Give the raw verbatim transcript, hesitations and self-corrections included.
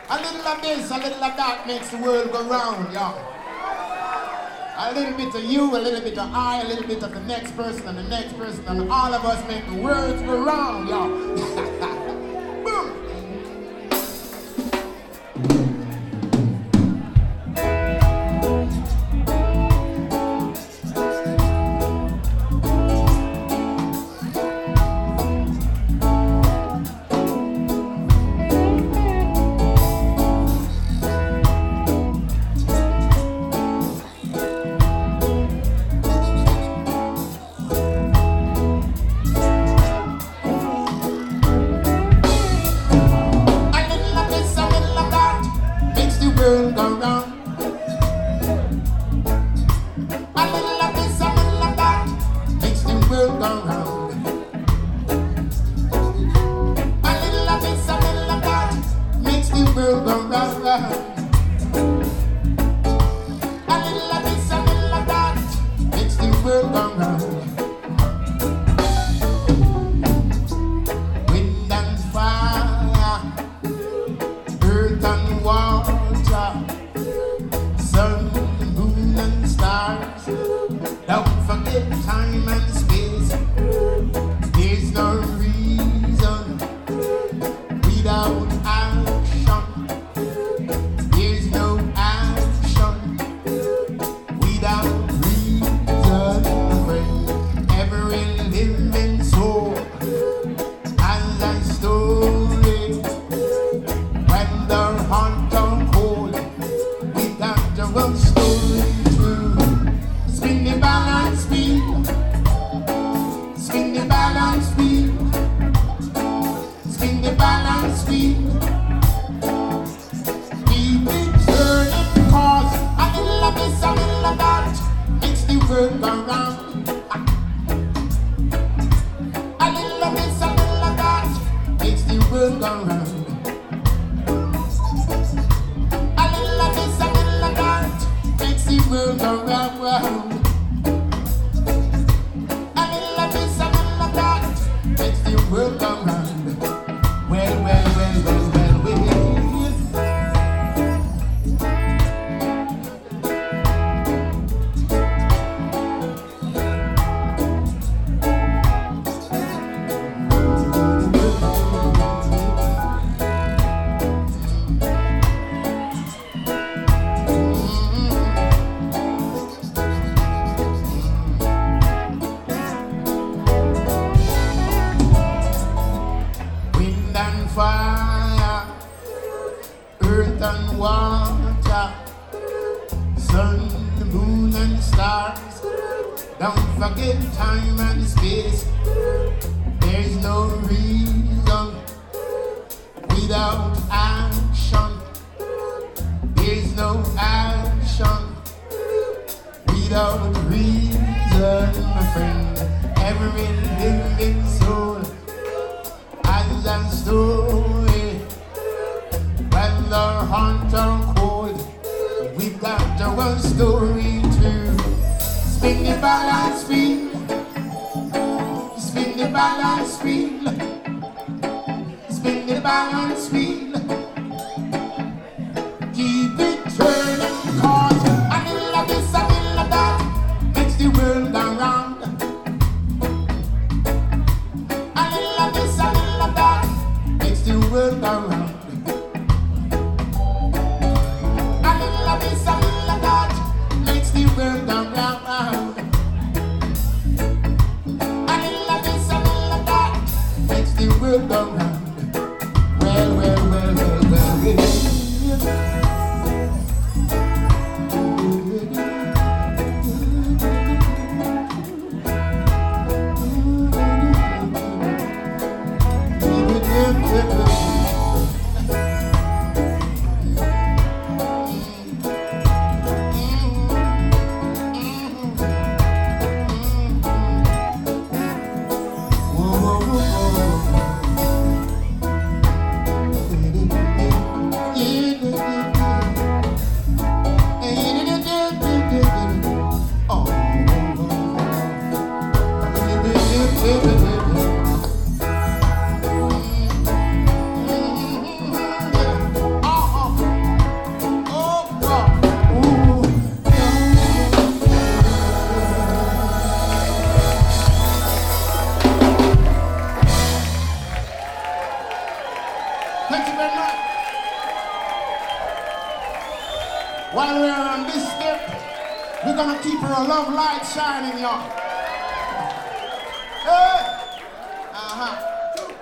A little of this, a little of that makes the world go round, y'all. A little bit of you, a little bit of I, a little bit of the next person and the next person, and all of us make the world go round, y'all. Thank you very much. While we're on this step, we're gonna keep our love light shining, y'all. Hey!